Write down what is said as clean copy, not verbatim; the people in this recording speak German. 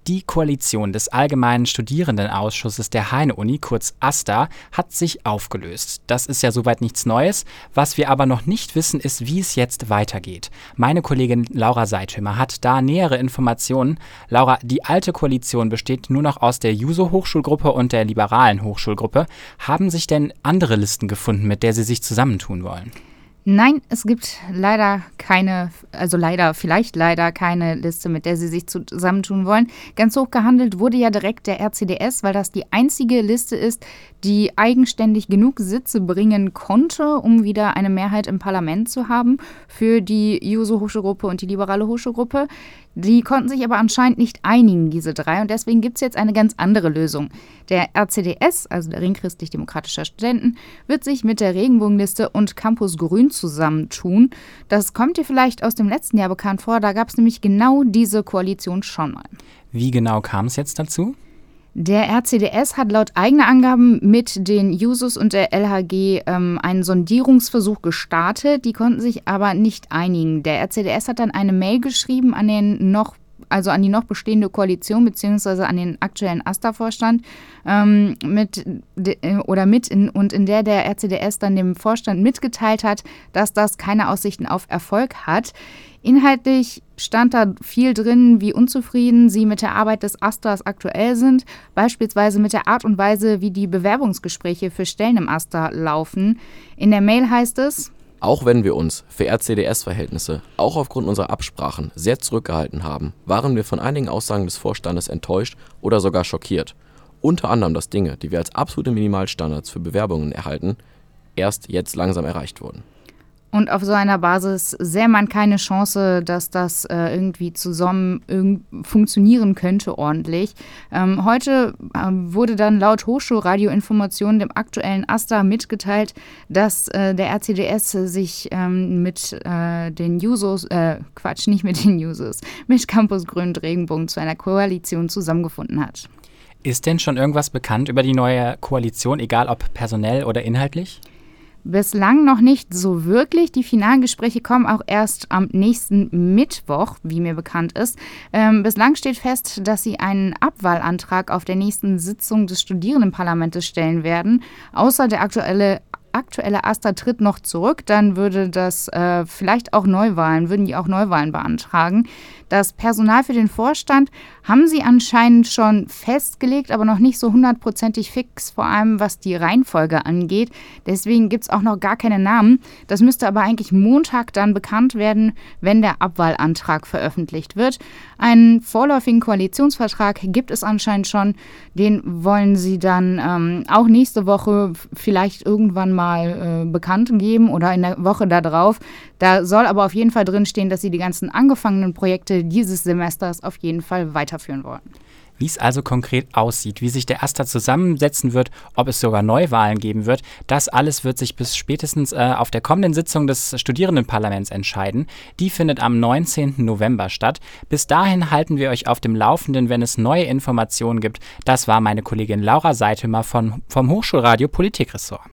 Die Koalition des Allgemeinen Studierendenausschusses der Heine-Uni, kurz AStA, hat sich aufgelöst. Das ist ja soweit nichts Neues. Was wir aber noch nicht wissen, ist, wie es jetzt weitergeht. Meine Kollegin Laura Seithömer hat da nähere Informationen. Laura, die alte Koalition besteht nur noch aus der Juso-Hochschulgruppe und der liberalen Hochschulgruppe. Haben sich denn andere Listen gefunden, mit der sie sich zusammentun wollen? Nein, es gibt vielleicht leider keine Liste, mit der sie sich zusammentun wollen. Ganz hoch gehandelt wurde ja direkt der RCDS, weil das die einzige Liste ist, die eigenständig genug Sitze bringen konnte, um wieder eine Mehrheit im Parlament zu haben für die Juso-Hochschulgruppe und die liberale Hochschulgruppe. Die konnten sich aber anscheinend nicht einigen, diese drei, und deswegen gibt es jetzt eine ganz andere Lösung. Der RCDS, also der Ring Christlich-Demokratischer Studenten, wird sich mit der Regenbogenliste und Campus Grün zusammentun. Das kommt dir vielleicht aus dem letzten Jahr bekannt vor, da gab es nämlich genau diese Koalition schon mal. Wie genau kam es jetzt dazu? Der RCDS hat laut eigener Angaben mit den Jusos und der LHG einen Sondierungsversuch gestartet. Die konnten sich aber nicht einigen. Der RCDS hat dann eine Mail geschrieben an die noch bestehende Koalition bzw. an den aktuellen AStA-Vorstand in der der RCDS dann dem Vorstand mitgeteilt hat, dass das keine Aussichten auf Erfolg hat. Inhaltlich stand da viel drin, wie unzufrieden sie mit der Arbeit des AStAs aktuell sind, beispielsweise mit der Art und Weise, wie die Bewerbungsgespräche für Stellen im AStA laufen. In der Mail heißt es: Auch wenn wir uns für RCDS-Verhältnisse auch aufgrund unserer Absprachen sehr zurückgehalten haben, waren wir von einigen Aussagen des Vorstandes enttäuscht oder sogar schockiert. Unter anderem, dass Dinge, die wir als absolute Minimalstandards für Bewerbungen erhalten, erst jetzt langsam erreicht wurden. Und auf so einer Basis sähe man keine Chance, dass das irgendwie zusammen funktionieren könnte ordentlich. Heute wurde dann laut Hochschulradioinformationen dem aktuellen AStA mitgeteilt, dass der RCDS sich mit den Jusos, mit Campus Grün und Regenbogen zu einer Koalition zusammengefunden hat. Ist denn schon irgendwas bekannt über die neue Koalition, egal ob personell oder inhaltlich? Bislang noch nicht so wirklich. Die finalen Gespräche kommen auch erst am nächsten Mittwoch, wie mir bekannt ist. Bislang steht fest, dass sie einen Abwahlantrag auf der nächsten Sitzung des Studierendenparlamentes stellen werden. Außer der aktuelle AStA tritt noch zurück, dann würden die auch Neuwahlen beantragen. Das Personal für den Vorstand haben sie anscheinend schon festgelegt, aber noch nicht so 100%ig fix, vor allem was die Reihenfolge angeht. Deswegen gibt es auch noch gar keine Namen. Das müsste aber eigentlich Montag dann bekannt werden, wenn der Abwahlantrag veröffentlicht wird. Einen vorläufigen Koalitionsvertrag gibt es anscheinend schon. Den wollen sie dann auch nächste Woche vielleicht irgendwann mal bekannt geben oder in der Woche darauf. Da soll aber auf jeden Fall drinstehen, dass sie die ganzen angefangenen Projekte dieses Semesters auf jeden Fall weiterführen wollen. Wie es also konkret aussieht, wie sich der AStA zusammensetzen wird, ob es sogar Neuwahlen geben wird, das alles wird sich bis spätestens auf der kommenden Sitzung des Studierendenparlaments entscheiden. Die findet am 19. November statt. Bis dahin halten wir euch auf dem Laufenden, wenn es neue Informationen gibt. Das war meine Kollegin Laura Seithömer vom Hochschulradio Politikressort.